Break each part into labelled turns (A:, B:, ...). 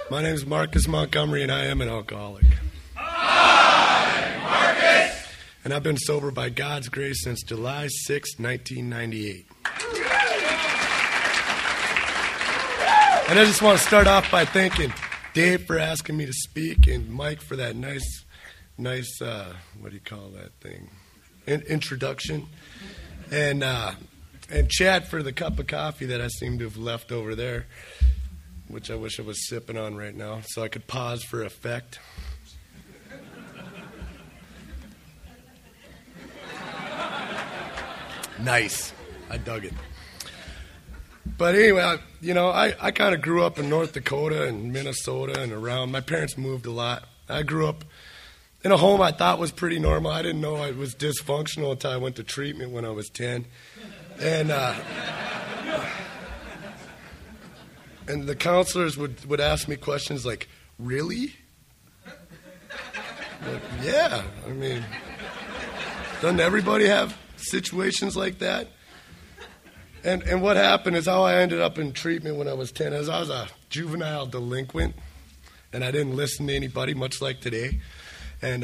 A: My name is Marcus Montgomery, and I am an alcoholic.
B: Hi, Marcus!
A: And I've been sober by God's grace since July 6, 1998. And I just want to start off by thanking Dave for asking me to speak, and Mike for that nice, what do you call that thing? Introduction. And Chad for the cup of coffee that I seem to have left over there, which I wish I was sipping on right now, so I could pause for effect. Nice. I dug it. But anyway, I kind of grew up in North Dakota and Minnesota and around. My parents moved a lot. I grew up in a home I thought was pretty normal. I didn't know I was dysfunctional until I went to treatment when I was 10. And the counselors would ask me questions like, really? Like, yeah, I mean, doesn't everybody have situations like that? And what happened is how I ended up in treatment when I was 10 is I was a juvenile delinquent, and I didn't listen to anybody, much like today. And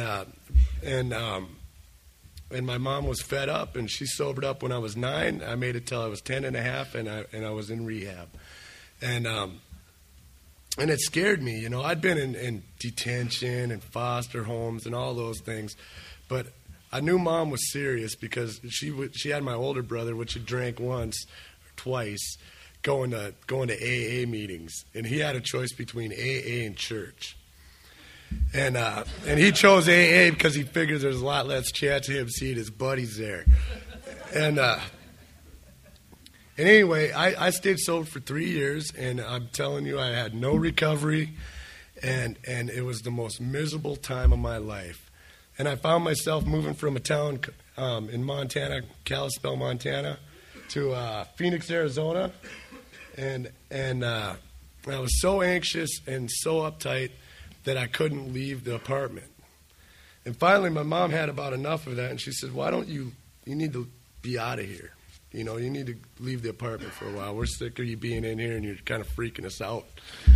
A: my mom was fed up, and she sobered up when I was 9. I made it till I was 10 and a half, and I was in rehab. And it scared me. I'd been in detention and foster homes and all those things, but I knew Mom was serious because she had my older brother, which had drank once or twice, going to AA meetings, and he had a choice between AA and church. And he chose AA because he figured there's a lot less chance of him seeing his buddies there. And anyway, I stayed sober for 3 years, and I'm telling you, I had no recovery, and it was the most miserable time of my life. And I found myself moving from a town in Montana, Kalispell, Montana, to Phoenix, Arizona, and I was so anxious and so uptight that I couldn't leave the apartment. And finally, my mom had about enough of that, and she said, why don't you need to be out of here. You need to leave the apartment for a while. We're sick of you being in here, and you're kind of freaking us out.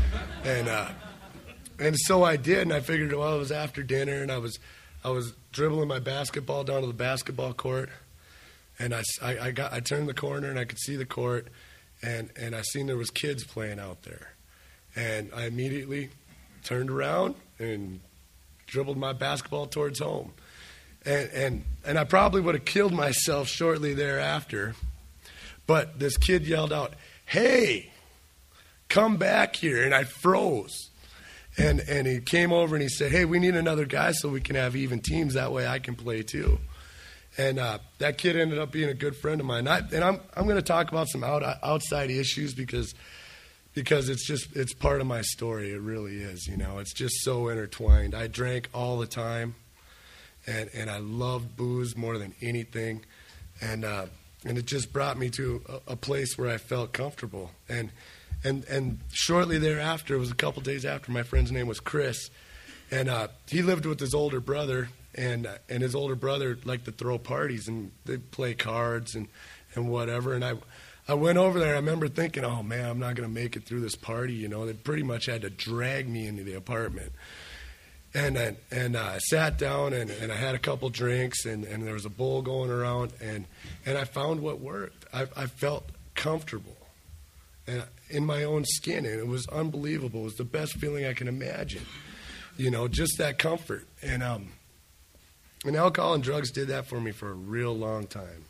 A: And so I did, and I figured, well, it was after dinner, and I was dribbling my basketball down to the basketball court, and I turned the corner, and I could see the court, and I seen there was kids playing out there. And I immediately turned around and dribbled my basketball towards home. And I probably would have killed myself shortly thereafter, but this kid yelled out, "Hey, come back here," and I froze. And he came over and he said, "Hey, we need another guy so we can have even teams. That way I can play too." And that kid ended up being a good friend of mine. I'm going to talk about some outside issues because it's part of my story. It really is. It's just so intertwined. I drank all the time, and I loved booze more than anything, and it just brought me to a place where I felt comfortable. And shortly thereafter, it was a couple days after, my friend's name was Chris, and he lived with his older brother, and his older brother liked to throw parties, and they'd play cards and whatever, and I went over there, and I remember thinking, oh man, I'm not going to make it through this party, they pretty much had to drag me into the apartment. And I sat down, and I had a couple drinks, and there was a bowl going around, and I found what worked. I felt comfortable in my own skin, and it was unbelievable. It was the best feeling I can imagine, just that comfort. And alcohol and drugs did that for me for a real long time.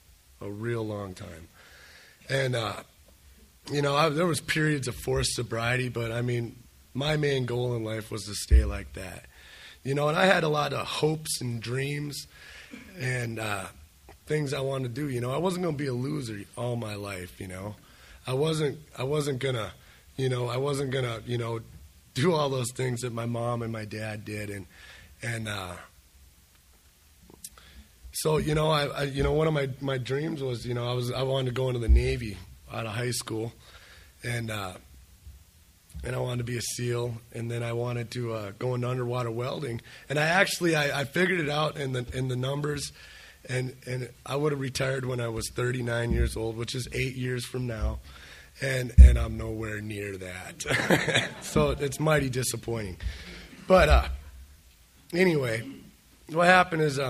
A: And, there was periods of forced sobriety, but, my main goal in life was to stay like that. And I had a lot of hopes and dreams and things I wanted to do. I wasn't going to be a loser all my life, I wasn't gonna do all those things that my mom and my dad did, and so one of my dreams was I wanted to go into the Navy out of high school, and I wanted to be a SEAL, and then I wanted to go into underwater welding, and I figured it out in the numbers, and I would have retired when I was 39 years old, which is 8 years from now. and I'm nowhere near that. So it's mighty disappointing. But anyway, what happened is,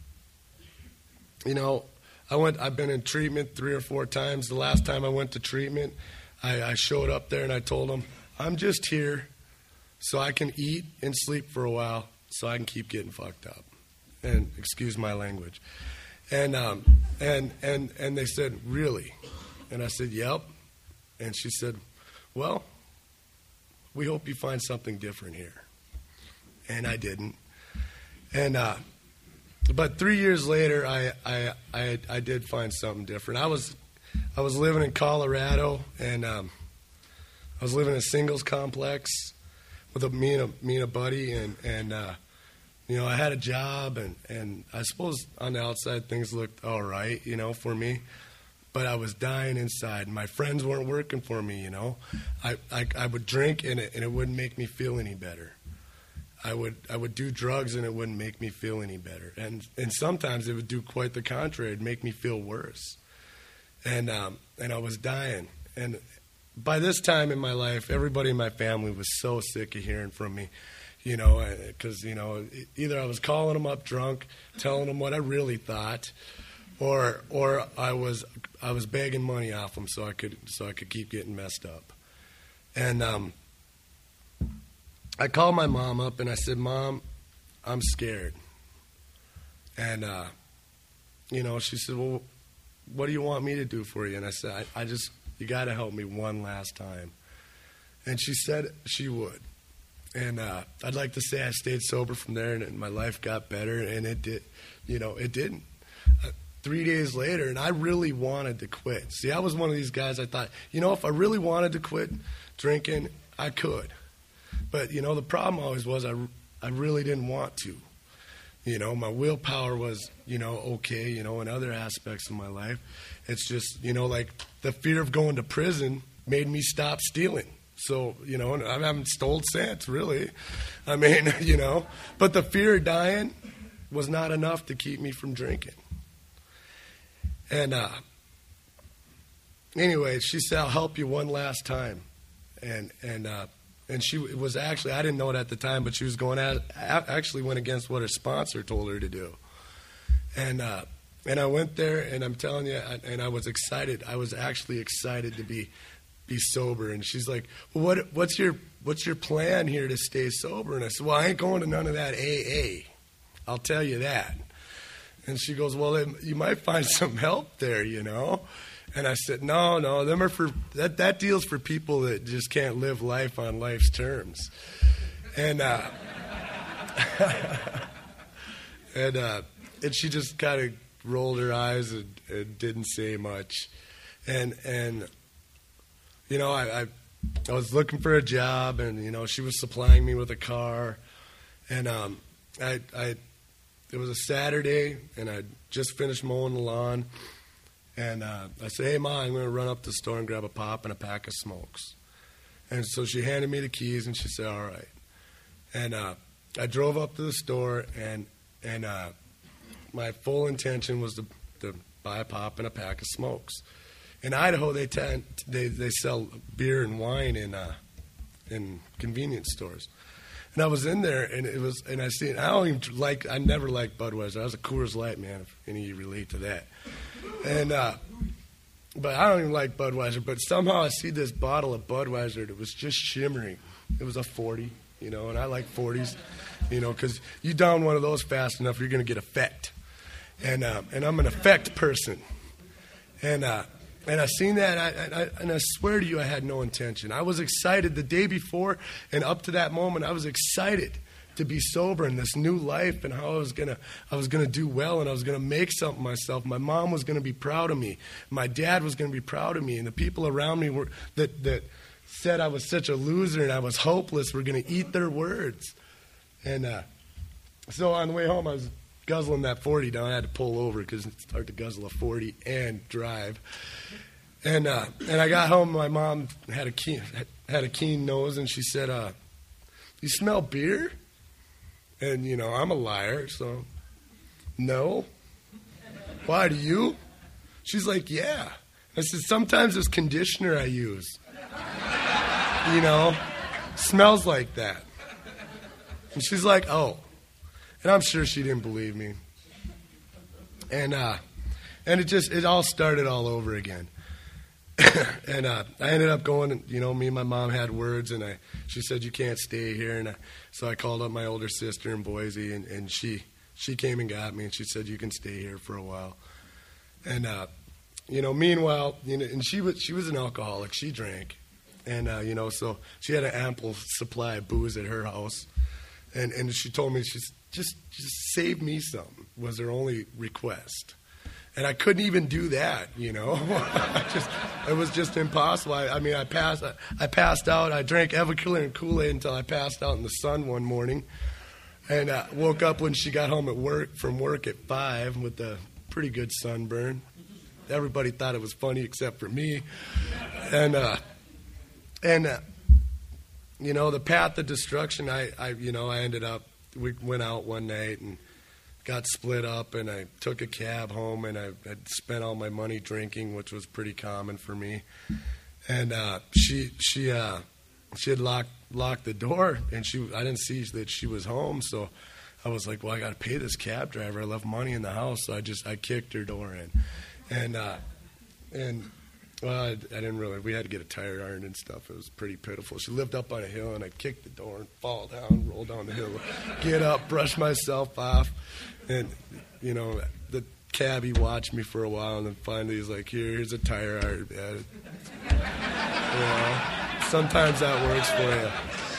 A: I've been in treatment 3 or 4 times. The last time I went to treatment, I showed up there and I told them, I'm just here so I can eat and sleep for a while so I can keep getting fucked up. And excuse my language. And they said, really? And I said, yep. And she said, well, we hope you find something different here. And I didn't. And but 3 years later, I did find something different. I was living in Colorado, and I was living in a singles complex with me and a buddy, and I had a job, and I suppose on the outside things looked all right, for me. But I was dying inside, and my friends weren't working for me, I would drink, and it wouldn't make me feel any better. I would do drugs, and it wouldn't make me feel any better. And sometimes it would do quite the contrary. It'd make me feel worse. And I was dying. And by this time in my life, everybody in my family was so sick of hearing from me, because, either I was calling them up drunk, telling them what I really thought, or I was begging money off them so I could keep getting messed up. And I called my mom up and I said, Mom, I'm scared. And she said, well, what do you want me to do for you? And I said, you got to help me one last time. And she said she would. And I'd like to say I stayed sober from there, and my life got better, and it did. It didn't. 3 days later, and I really wanted to quit. See, I was one of these guys, I thought, if I really wanted to quit drinking, I could. But, the problem always was I really didn't want to. My willpower was, okay, in other aspects of my life. It's just, like the fear of going to prison made me stop stealing. So, I haven't stolen since, really. I mean, but the fear of dying was not enough to keep me from drinking. And anyway, she said, I'll help you one last time. And she was actually, I didn't know it at the time, but she was actually went against what her sponsor told her to do. And I went there, and I'm telling you, and I was excited. I was actually excited to be sober. And she's like, well, what's your plan here to stay sober? And I said, well, I ain't going to none of that AA. I'll tell you that. And she goes, well, you might find some help there, And I said, no, them are for that deal's for people that just can't live life on life's terms. And and she just kind of rolled her eyes and didn't say much. And I was looking for a job, and she was supplying me with a car, and it was a Saturday, and I just finished mowing the lawn. And I said, hey, Ma, I'm going to run up to the store and grab a pop and a pack of smokes. And so she handed me the keys, and she said, all right. And I drove up to the store, and my full intention was to buy a pop and a pack of smokes. In Idaho, they sell beer and wine in convenience stores. And I was in there, and I never liked Budweiser. I was a Coors Light man, if any of you relate to that. And but I don't even like Budweiser. But somehow I see this bottle of Budweiser that was just shimmering. It was a 40, and I like 40s, because you down one of those fast enough, you're going to get effect. And I'm an effect person. And I seen that, and I swear to you, I had no intention. I was excited the day before, and up to that moment, I was excited to be sober in this new life, and how I was gonna do well, and I was gonna make something of myself. My mom was gonna be proud of me. My dad was gonna be proud of me, and the people around me that said I was such a loser and I was hopeless were gonna eat their words. And so on the way home, I was guzzling that 40 down. I had to pull over because it's hard to guzzle a 40 and drive. And I got home. My mom had a keen nose, and she said, "You smell beer?" And I'm a liar, so no. Why, do you? She's like, yeah. I said, sometimes this conditioner I use, smells like that. And she's like, oh. And I'm sure she didn't believe me. And it all started all over again. And I ended up going, me and my mom had words, and she said, you can't stay here. And so I called up my older sister in Boise, and she came and got me, and she said, you can stay here for a while. And, meanwhile, and she was an alcoholic. She drank. And, so she had an ample supply of booze at her house. And she told me, just save me some, was her only request. And I couldn't even do that, it was just impossible. I passed out. I drank Everclear and Kool-Aid until I passed out in the sun one morning. And woke up when she got home from work at 5 with a pretty good sunburn. Everybody thought it was funny except for me. And the path of destruction, I ended up, we went out one night and got split up, and I took a cab home, and I had spent all my money drinking, which was pretty common for me. And she had locked the door, and I didn't see that she was home, so I was like, well, I got to pay this cab driver. I left money in the house, so I kicked her door in. And well, I didn't really. We had to get a tire iron and stuff. It was pretty pitiful. She lived up on a hill, and I kicked the door and fall down, roll down the hill, get up, brush myself off, and the cabbie watched me for a while, and then finally he's like, "Here's a tire iron, Dad." Sometimes that works for you.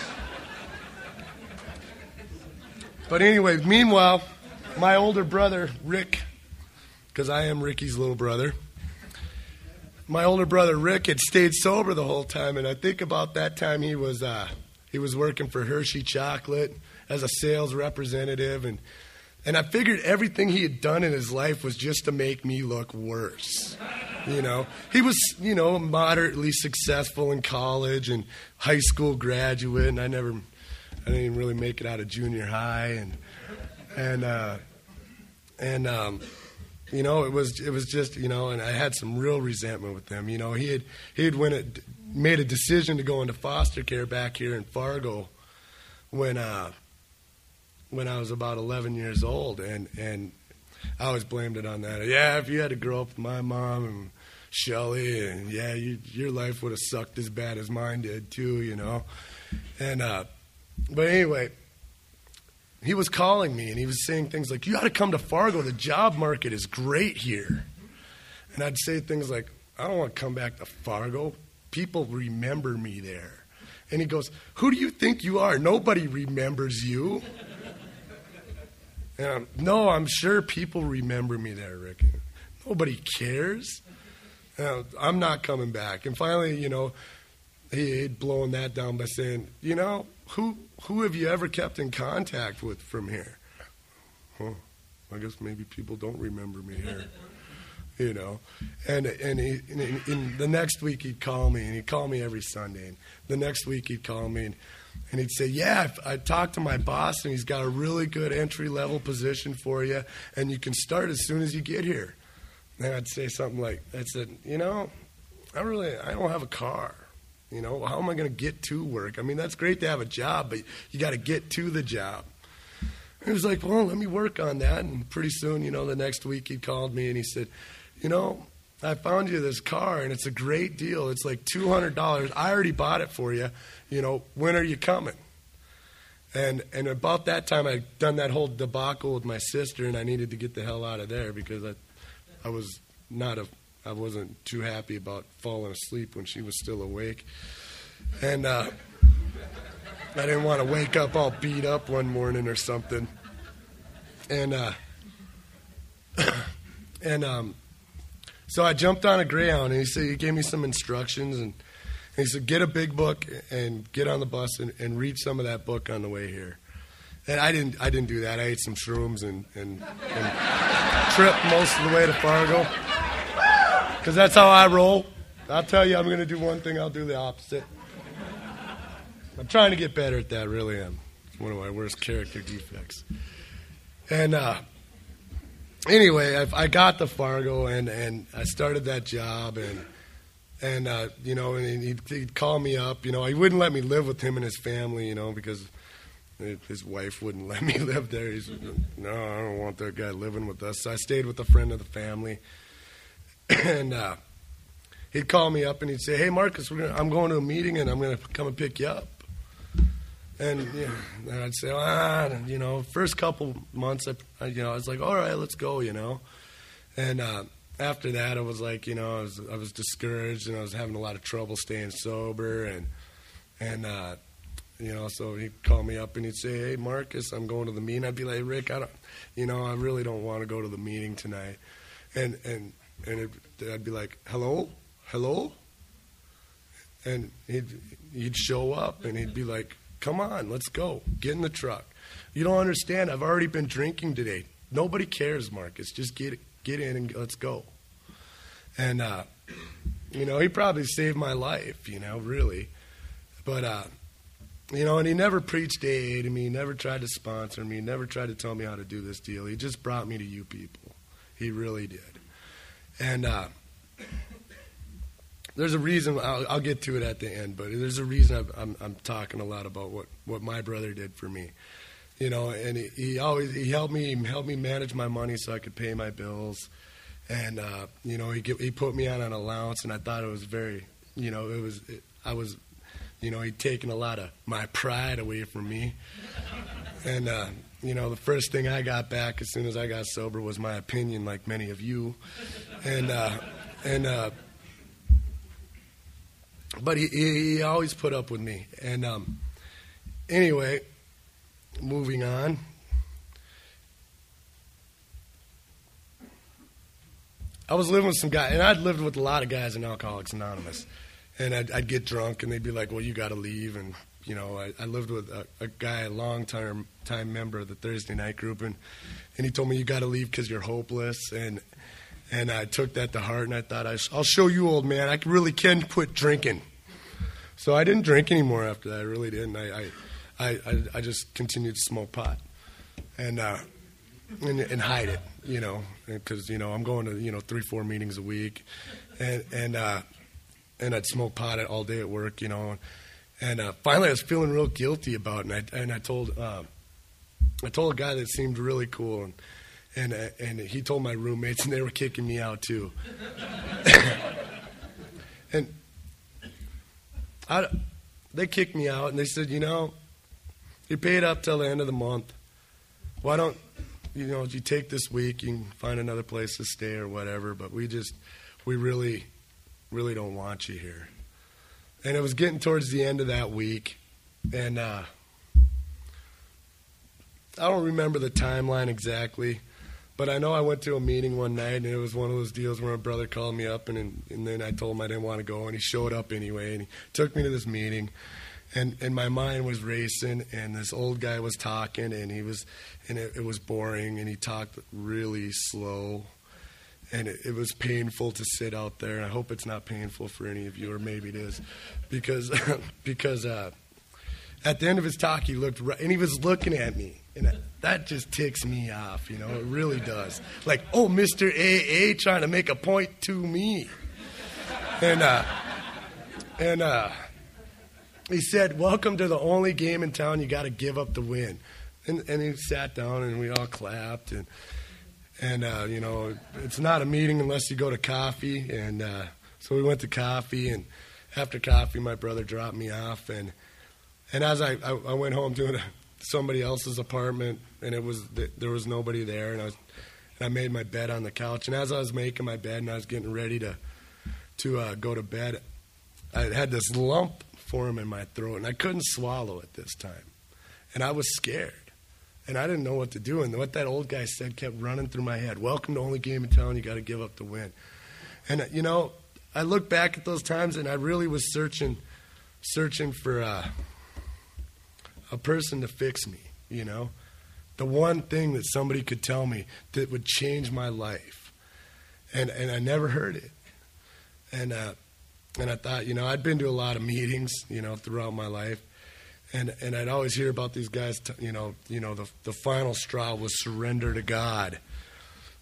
A: But anyway, meanwhile, my older brother Rick, because I am Ricky's little brother. My older brother Rick had stayed sober the whole time, and I think about that time he was working for Hershey Chocolate as a sales representative, and I figured everything he had done in his life was just to make me look worse. He was moderately successful in college and high school graduate, and I didn't even really make it out of junior high, and it was just, and I had some real resentment with him. He had made a decision to go into foster care back here in Fargo when I was about 11 years old, and I always blamed it on that. Yeah, if you had to grow up with my mom and Shelly, and yeah, your life would have sucked as bad as mine did too, And but anyway, he was calling me, and he was saying things like, you ought to come to Fargo. The job market is great here. And I'd say things like, I don't want to come back to Fargo. People remember me there. And he goes, who do you think you are? Nobody remembers you. And no, I'm sure people remember me there, Rick. Nobody cares. I'm not coming back. And finally, he'd blown that down by saying, who have you ever kept in contact with from here? I guess maybe people don't remember me here, And the next week he'd call me, and he'd call me every Sunday. And the next week he'd call me, and he'd say, yeah, I talked to my boss, and he's got a really good entry-level position for you, and you can start as soon as you get here. And I'd say something like, I don't have a car. How am I going to get to work? That's great to have a job, but you got to get to the job. And he was like, well, let me work on that. And pretty soon, the next week he called me and he said, I found you this car and it's a great deal. It's like $200. I already bought it for you. When are you coming? And about that time, I'd done that whole debacle with my sister, and I needed to get the hell out of there because I wasn't too happy about falling asleep when she was still awake. And I didn't want to wake up all beat up one morning or something. And so I jumped on a Greyhound, and he gave me some instructions, and he said, get a big book and get on the bus and read some of that book on the way here. And I didn't do that. I ate some shrooms and tripped most of the way to Fargo. Because that's how I roll. I'll tell you I'm going to do one thing, I'll do the opposite. I'm trying to get better at that, really am. It's one of my worst character defects. And anyway, I got to Fargo, and I started that job, and you know, and he'd call me up. You know, he wouldn't let me live with him and his family, you know, because his wife wouldn't let me live there. He's, no, I don't want that guy living with us. So I stayed with a friend of the family, and he'd call me up and he'd say, "Hey, Marcus, I'm going to a meeting, and I'm going to come and pick you up." And and I'd say, you know, first couple months, I was like, all right, let's go, you know. And after that, I was like, you know, I was discouraged, and I was having a lot of trouble staying sober, and you know, so he'd call me up and he'd say, "Hey, Marcus, I'm going to the meeting." I'd be like, "Rick, I really don't want to go to the meeting tonight," and I'd be like, "Hello, hello," and he'd show up and he'd be like, "Come on, let's go. Get in the truck. You don't understand. I've already been drinking today. Nobody cares, Marcus. Just get in and let's go." And, you know, he probably saved my life, you know, really. But, you know, and he never preached AA to me. He never tried to sponsor me. He never tried to tell me how to do this deal. He just brought me to you people. He really did. And there's a reason, I'll get to it at the end, but there's a reason I'm talking a lot about what my brother did for me. You know, and he helped me manage my money so I could pay my bills. And, you know, he put me on an allowance, and I thought it was very, you know, you know, he'd taken a lot of my pride away from me. And, you know, the first thing I got back as soon as I got sober was my opinion, like many of you. But he always put up with me. And anyway, moving on. I was living with some guy, and I'd lived with a lot of guys in Alcoholics Anonymous. And I'd get drunk, and they'd be like, "Well, you got to leave." And, you know, I lived with a guy, a long-time member of the Thursday night group, and he told me, "You got to leave because you're hopeless." And I took that to heart, and I thought, I'll show you, old man, I really can quit drinking. So I didn't drink anymore after that. I really didn't. I just continued to smoke pot and hide it, you know, because, you know, I'm going to, you know, 3-4 meetings a week, and I'd smoke pot all day at work, you know, and finally I was feeling real guilty about it, and I told a guy that seemed really cool, and he told my roommates, and they were kicking me out too. And they kicked me out, and they said, "You know, you paid up till the end of the month. Why don't, you know, you take this week, you can find another place to stay or whatever, but we really, really don't want you here." And it was getting towards the end of that week, and I don't remember the timeline exactly, but I know I went to a meeting one night, and it was one of those deals where my brother called me up, and then I told him I didn't want to go, and he showed up anyway, and he took me to this meeting, and my mind was racing, and this old guy was talking, and it was boring, and he talked really slow, and it was painful to sit out there, and I hope it's not painful for any of you, or maybe it is, because at the end of his talk, he looked right, and he was looking at me, and that just ticks me off, you know, it really does. Like, "Oh, Mr. AA trying to make a point to me." And he said, "Welcome to the only game in town you got to give up to win." And he sat down, and we all clapped, and you know, it's not a meeting unless you go to coffee, and so we went to coffee, and after coffee, my brother dropped me off, and as I went home to somebody else's apartment, and there was nobody there, and I made my bed on the couch, and as I was making my bed and I was getting ready to go to bed, I had this lump form in my throat, and I couldn't swallow it this time, and I was scared. And I didn't know what to do. And what that old guy said kept running through my head. "Welcome to only game in town you got to give up to win." And, you know, I look back at those times, and I really was searching for a person to fix me, you know. The one thing that somebody could tell me that would change my life. And I never heard it. And I thought, you know, I'd been to a lot of meetings, you know, throughout my life. And I'd always hear about these guys, you know, the final straw was surrender to God.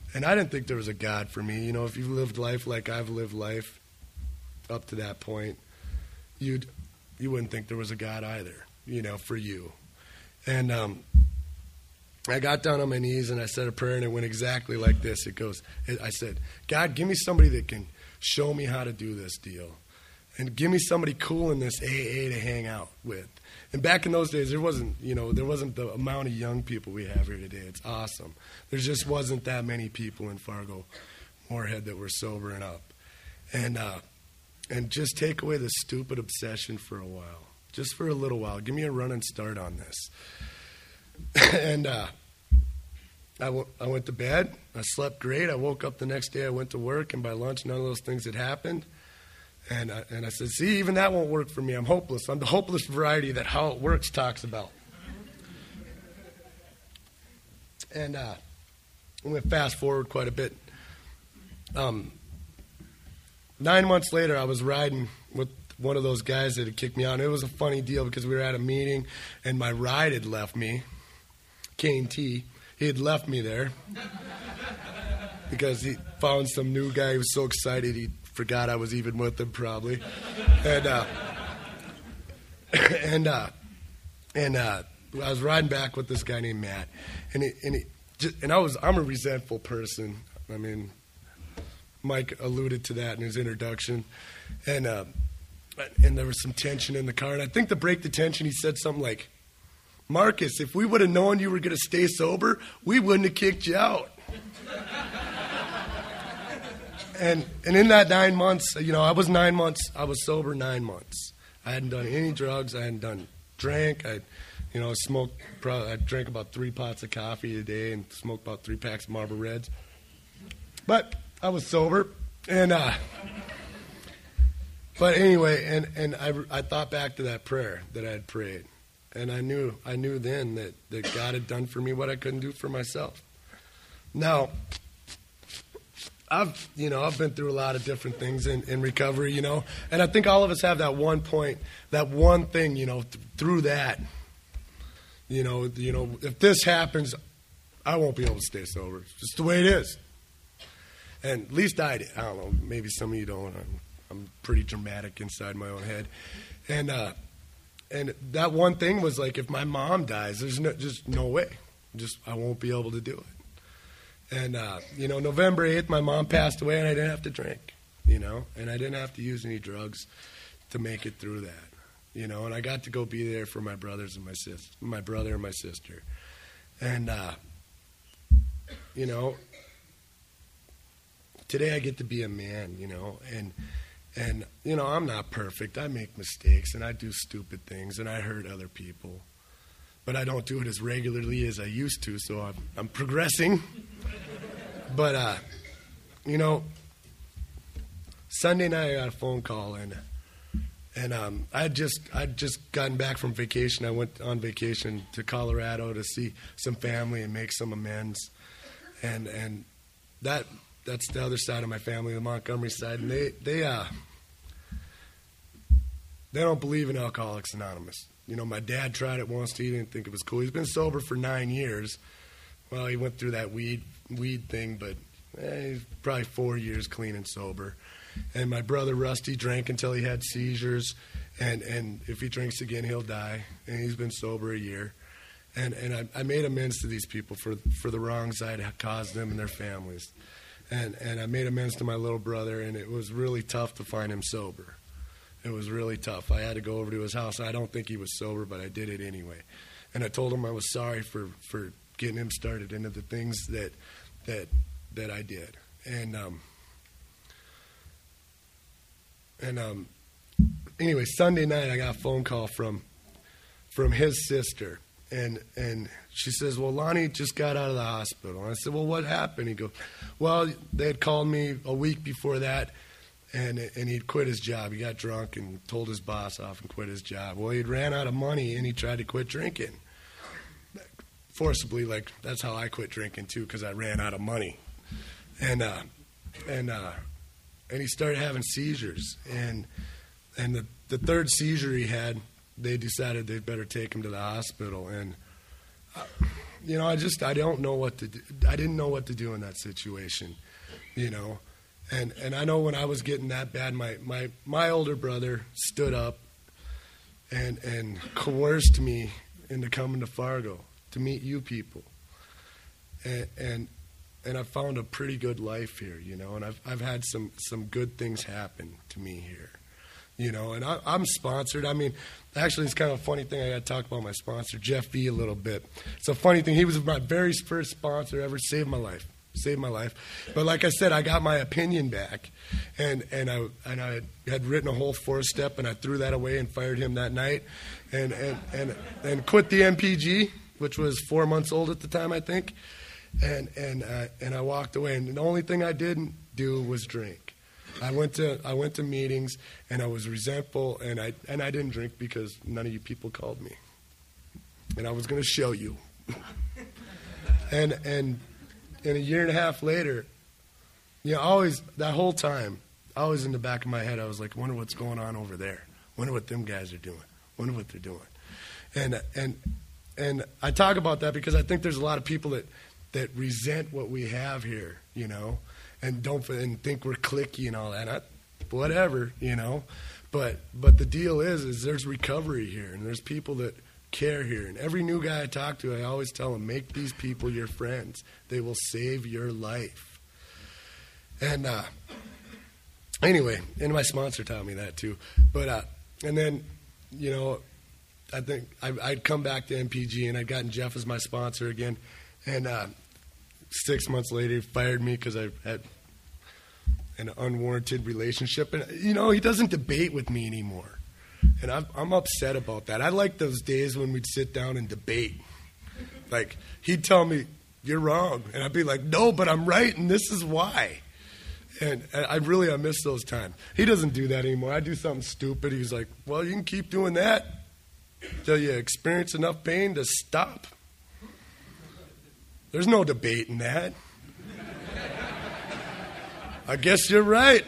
A: And I didn't think there was a God for me. You know, if you lived life like I've lived life up to that point, you wouldn't think there was a God either, you know, for you. And I got down on my knees and I said a prayer, and it went exactly like this. I said, God, give me somebody that can show me how to do this deal. And give me somebody cool in this AA to hang out with. And back in those days, there wasn't the amount of young people we have here today. It's awesome. There just wasn't that many people in Fargo, Moorhead that were sobering up. And just take away the stupid obsession for a while. Just for a little while. Give me a running start on this. And I went to bed. I slept great. I woke up the next day. I went to work, and by lunch, none of those things had happened. And I said, see, even that won't work for me. I'm hopeless. I'm the hopeless variety that How It Works talks about. And I'm going to fast forward quite a bit. 9 months later, I was riding with one of those guys that had kicked me out. And it was a funny deal because we were at a meeting, and my ride had left me. Kane T. He had left me there because he found some new guy. He was so excited he forgot I was even with him probably. And I was riding back with this guy named Matt. I'm a resentful person. I mean, Mike alluded to that in his introduction. And there was some tension in the car. And I think to break the tension, he said something like, Marcus, if we would have known you were going to stay sober, we wouldn't have kicked you out. And in that 9 months, you know, I was sober 9 months. I hadn't done any drugs. I hadn't drank. I drank about 3 pots of coffee a day and smoked about 3 packs of Marlboro Reds. But I was sober. And, but anyway, and I thought back to that prayer that I had prayed. And I knew then that God had done for me what I couldn't do for myself. Now, I've been through a lot of different things in recovery, you know, and I think all of us have that one point, that one thing, you know, through that, you know, if this happens, I won't be able to stay sober. It's just the way it is. And at least I did. I don't know, maybe some of you don't. I'm pretty dramatic inside my own head. And that one thing was like, if my mom dies, there's just no way. I won't be able to do it. And, November 8th, my mom passed away, and I didn't have to drink, you know, and I didn't have to use any drugs to make it through that, you know, and I got to go be there for my brothers and my brother and my sister. And, today I get to be a man, you know, and, you know, I'm not perfect. I make mistakes, and I do stupid things, and I hurt other people. But I don't do it as regularly as I used to, so I'm progressing. But, Sunday night I got a phone call, and I'd just gotten back from vacation. I went on vacation to Colorado to see some family and make some amends. And that's the other side of my family, the Montgomery side, and they don't believe in Alcoholics Anonymous. You know, my dad tried it once. He didn't think it was cool. He's been sober for 9 years. Well, he went through that weed thing, but he's probably 4 years clean and sober. And my brother Rusty drank until he had seizures, and if he drinks again, he'll die. And he's been sober a year. And I made amends to these people for the wrongs I had caused them and their families. And I made amends to my little brother, and it was really tough to find him sober. It was really tough. I had to go over to his house. I don't think he was sober, but I did it anyway. And I told him I was sorry for getting him started into the things that I did. And anyway, Sunday night I got a phone call from his sister, and she says, "Well, Lonnie just got out of the hospital." And I said, "Well, what happened?" He goes, "Well, they had called me a week before that. And he'd quit his job. He got drunk and told his boss off and quit his job. Well, he'd ran out of money, and he tried to quit drinking. Forcibly, like, that's how I quit drinking, too, because I ran out of money. And he started having seizures. And the third seizure he had, they decided they'd better take him to the hospital. And I don't know what to do. I didn't know what to do in that situation, And I know when I was getting that bad, my older brother stood up and coerced me into coming to Fargo to meet you people. And I found a pretty good life here, and I've had some good things happen to me here. And I'm sponsored. I mean, actually, it's kind of a funny thing. I got to talk about my sponsor, Jeff V, a little bit. It's a funny thing. He was my very first sponsor ever. Saved my life. But like I said, I got my opinion back, and I had written a whole 4-step, and I threw that away and fired him that night, and quit the MPG, which was 4 months old at the time, I think, and I walked away. And the only thing I didn't do was drink. I went to meetings, and I was resentful, and I didn't drink because none of you people called me, and I was going to show you. and a year and a half later, always that whole time, always in the back of my head, I was like, wonder what's going on over there. Wonder what them guys are doing. Wonder what they're doing. And I talk about that because I think there's a lot of people that resent what we have here, and think we're cliquey and all that. Whatever, But the deal is there's recovery here, and there's people that care here. And every new guy I talk to, I always tell them, make these people your friends. They will save your life. And anyway, and my sponsor taught me that too. But and then, I think I'd come back to MPG, and I'd gotten Jeff as my sponsor again. And 6 months later, he fired me because I had an unwarranted relationship. And, he doesn't debate with me anymore. And I'm upset about that. I like those days when we'd sit down and debate. Like, he'd tell me, you're wrong. And I'd be like, no, but I'm right, and this is why. And I miss those times. He doesn't do that anymore. I do something stupid. He's like, well, you can keep doing that till you experience enough pain to stop. There's no debate in that. I guess you're right.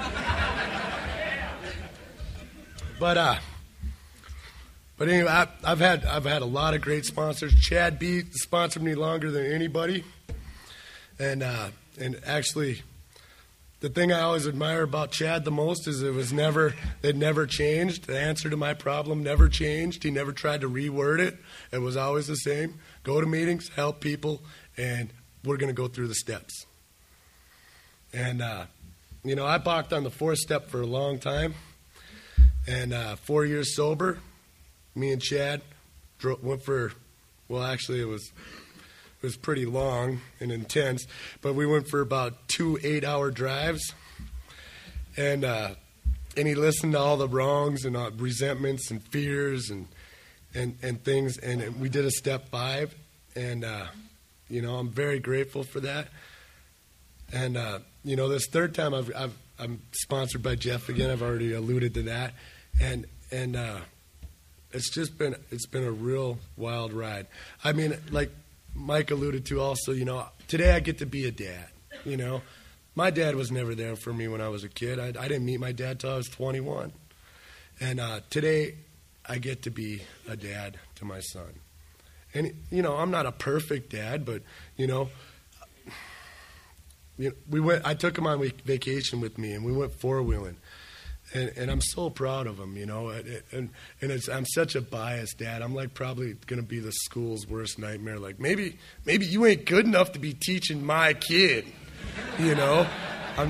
A: But anyway, I've had a lot of great sponsors. Chad B sponsored me longer than anybody, and actually, the thing I always admire about Chad the most is it never changed. The answer to my problem never changed. He never tried to reword it. It was always the same. Go to meetings, help people, and we're going to go through the steps. And I balked on the 4th step for a long time. And 4 years sober, me and Chad went for, well, actually it was pretty long and intense, but we went for about 2 8-hour drives. And he listened to all the wrongs and resentments and fears and things, and we did a step 5. And, I'm very grateful for that. And, this 3rd time I'm sponsored by Jeff again. I've already alluded to that. And it's been a real wild ride. I mean, like Mike alluded to also, today I get to be a dad. My dad was never there for me when I was a kid. I didn't meet my dad till I was 21. And today I get to be a dad to my son. And, I'm not a perfect dad, but, I took him on vacation with me, and we went 4-wheeling. And I'm so proud of him, and I'm such a biased dad. I'm like probably going to be the school's worst nightmare. Like maybe you ain't good enough to be teaching my kid, I'm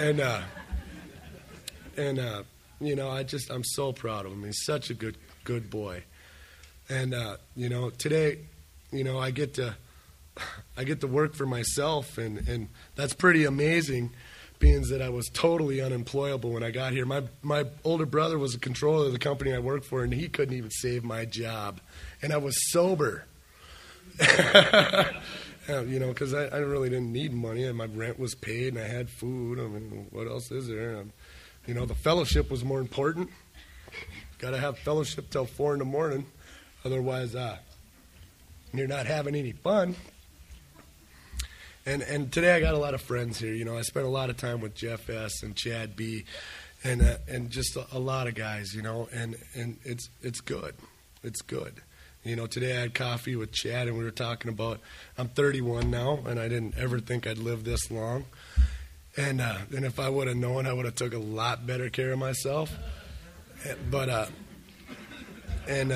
A: so proud of him. He's such a good boy. And today, I get to work for myself, and that's pretty amazing. Being that I was totally unemployable when I got here. My older brother was a controller of the company I worked for, and he couldn't even save my job. And I was sober. Because I really didn't need money, and my rent was paid, and I had food. I mean, what else is there? The fellowship was more important. Got to have fellowship till 4 in the morning. Otherwise, you're not having any fun. And today I got a lot of friends here. I spent a lot of time with Jeff S. and Chad B. and just a lot of guys. And it's good. It's good. Today I had coffee with Chad, and we were talking about, I'm 31 now, and I didn't ever think I'd live this long. And if I would have known, I would have took a lot better care of myself. And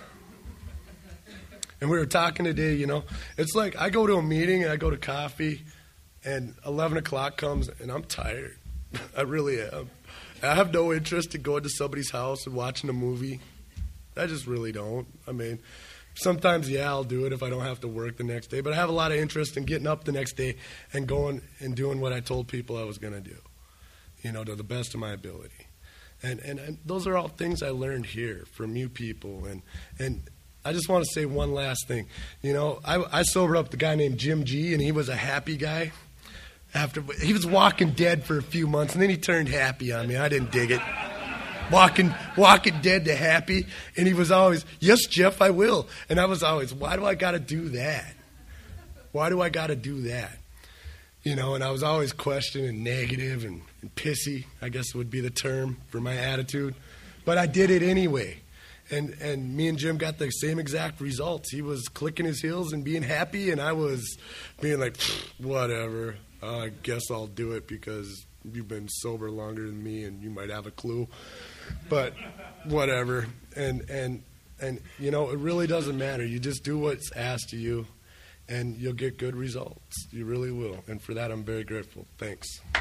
A: we were talking today, it's like I go to a meeting and I go to coffee, and 11 o'clock comes, and I'm tired. I really am. I have no interest in going to somebody's house and watching a movie. I just really don't. I mean, sometimes, I'll do it if I don't have to work the next day. But I have a lot of interest in getting up the next day and going and doing what I told people I was going to do, to the best of my ability. And those are all things I learned here from you people. And I just want to say one last thing. I sobered up the guy named Jim G, and he was a happy guy. He was walking dead for a few months, and then he turned happy on me. I didn't dig it. Walking dead to happy, and he was always, yes, Jeff, I will. And I was always, why do I got to do that? Why do I got to do that? And I was always questioning, negative and pissy, I guess would be the term for my attitude. But I did it anyway. And me and Jim got the same exact results. He was clicking his heels and being happy, and I was being like, whatever, I guess I'll do it because you've been sober longer than me and you might have a clue. But whatever. And it really doesn't matter. You just do what's asked of you, and you'll get good results. You really will. And for that, I'm very grateful. Thanks.